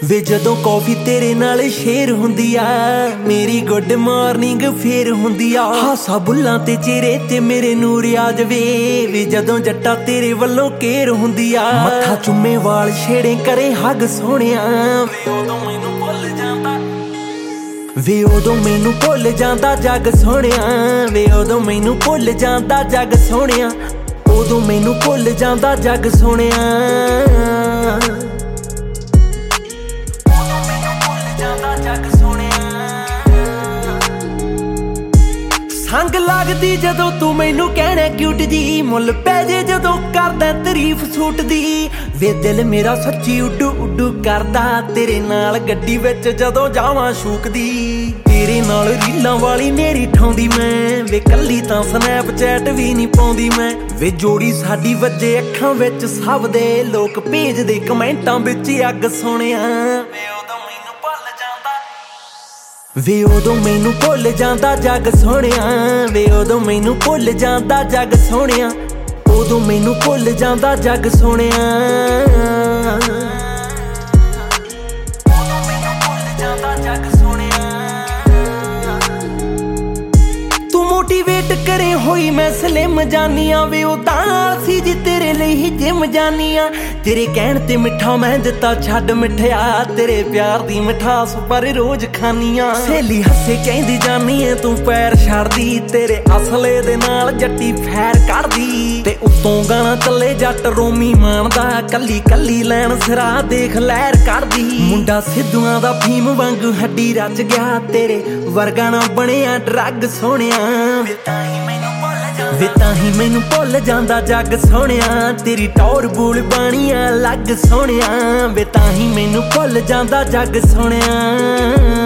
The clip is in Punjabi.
ਵੇ ਜਦੋਂ ਕੌਫੀ ਤੇਰੇ ਨਾਲ ਸ਼ੇਅਰ ਹੁੰਦੀ ਆ, ਮੇਰੀ ਗੁੱਡ ਮਾਰਨਿੰਗ ਫੇਰ ਹੁੰਦੀ ਆ। ਹਾਸਾ ਬੁੱਲਾਂ ਤੇ ਚਿਹਰੇ ਤੇ ਮੇਰੇ ਨੂਰ ਆ ਜਾਵੇ, ਵੇ ਜਦੋਂ ਜੱਟਾ ਤੇਰੇ ਵੱਲੋਂ ਕੇਰ ਹੁੰਦੀ ਆ। ਮੱਥਾ ਚੁੰਮੇ ਵਾਲ ਛੇੜੇ ਕਰੇ ਹੱਗ ਸੋਹਣਿਆ, ਵੇ ਉਦੋਂ ਮੈਨੂੰ ਭੁੱਲ ਜਾਂਦਾ, ਵੇ ਉਦੋਂ ਮੈਨੂੰ ਭੁੱਲ ਜਾਂਦਾ ਜੱਗ ਸੋਹਣਿਆ, ਵੇ ਉਦੋਂ ਮੈਨੂੰ ਭੁੱਲ ਜਾਂਦਾ ਜੱਗ ਸੋਹਣਿਆ, ਉਦੋਂ ਮੈਨੂੰ ਭੁੱਲ ਜਾਂਦਾ ਜੱਗ ਸੋਹਣਿਆ। ਸੰਗ ਲੱਗਦੀ ਜਦੋਂ ਤੂੰ ਮੈਨੂੰ ਕਹਿਣਾ ਕਿਊਟ ਜੀ, ਮੁੱਲ ਪੈ ਜੇ ਜਦੋਂ ਕਰਦਾ ਤਾਰੀਫ ਸੂਟ ਦੀ। ਵੇ ਦਿਲ ਮੇਰਾ ਸੱਚੀ ਉੱਡੂ ਉੱਡੂ ਕਰਦਾ, ਤੇਰੇ ਨਾਲ ਗੱਡੀ ਵਿੱਚ ਜਦੋਂ ਜਾਵਾਂ ਸ਼ੂਕਦੀ। ਤੇਰੇ ਨਾਲ ਰੀਲਾਂ ਵਾਲੀ ਮੇਰੀ ਠਾਉਂਦੀ ਮੈਂ, ਵੇ ਕੱਲੀ ਤਾਂ ਸਨੈਪਚੈਟ ਵੀ ਨਹੀਂ ਪਾਉਂਦੀ ਮੈਂ। ਵੇ ਜੋੜੀ ਸਾਡੀ ਵੱਜੇ ਅੱਖਾਂ ਵਿੱਚ ਸਭ ਦੇ, ਲੋਕ ਭੇਜਦੇ ਕਮੈਂਟਾਂ ਵਿੱਚ ਅੱਗ ਸੋਹਣਿਆ। ਵੇ ਉਦੋਂ ਮੈਨੂੰ ਭੁੱਲ ਜਾਂਦਾ ਜੱਗ ਸੋਹਣਿਆ, ਵੇ ਉਦੋਂ ਮੈਨੂੰ ਭੁੱਲ ਜਾਂਦਾ ਜੱਗ ਸੋਹਣਿਆ, ਉਦੋਂ ਮੈਨੂੰ ਭੁੱਲ ਜਾਂਦਾ ਜੱਗ ਸੋਹਣਿਆ। ਉਦੋਂ ਮੈਨੂੰ ਭੁੱਲ ਜਾਂਦਾ ਜੱਗ ਸੋਹਣਿਆ। ਤੂੰ ਮੋਟੀਵੇਟ ਕਰੇ ਹੋਈ ਮੈਂ ਸਲਿਮ ਜਾਨੀਆਂ, ਵੇ ਉਦਾਂ ਆਲਸੀ ਜੀ ਤੇਰੇ ਲਈ ਹੀ ਜਿਮ ਜਾਨੀਆਂ। ਤੇਰੇ ਕਹਿਣ ਤੇ ਮਿੱਠਾ ਮੈਂ ਦਿੱਤਾ ਛੱਡ ਮਿੱਠਿਆ, ਤੇਰੇ ਪਿਆਰ ਦੀ ਮਿਠਾਸ ਪਰ ਰੋਜ਼ ਖਾਨੀਆਂ। ਸਹੇਲੀ ਹੱਸੇ ਕਹਿੰਦੀ ਜਾਨੀ ਏ ਤੂੰ ਪੈਰ ਛੱਡਦੀ, ਤੇਰੇ ਅਸਲੇ ਦੇ ਨਾਲ ਜੱਟੀ ਫੈਰ ਕੱਢਦੀ। ਤੇ ਉੱਤੋਂ ਗਾਣਾ ਚੱਲੇ ਜੱਟ ਰੋਮੀ ਮਾਣਦਾ, ਕੱਲੀ ਕੱਲੀ ਲੈਣ ਸਿਰਾ ਦੇਖ ਲਹਿਰ ਕੱਢਦੀ। ਮੁੰਡਾ ਸਿੱਧੂਆਂ ਦਾ ਫੀਮ ਵਾਂਗੂ ਹੱਡੀ ਰਚ ਗਿਆ, ਤੇਰੇ ਵਰਗਾ ਨਾ ਬਣਿਆ ਡਰੱਗ ਸੋਹਣਿਆ। ਵੇ ਤਾਂ ਹੀ ਮੈਨੂੰ ਭੁੱਲ ਜਾਂਦਾ ਜੱਗ ਸੋਹਣਿਆ, ਤੇਰੀ ਟੌਰ ਬੂਲ ਬਾਣੀਆਂ ਲੱਗ ਸੋਹਣਿਆ। ਵੇ ਤਾਂ ਹੀ ਮੈਨੂੰ ਭੁੱਲ ਜਾਂਦਾ ਜੱਗ ਸੋਹਣਿਆ।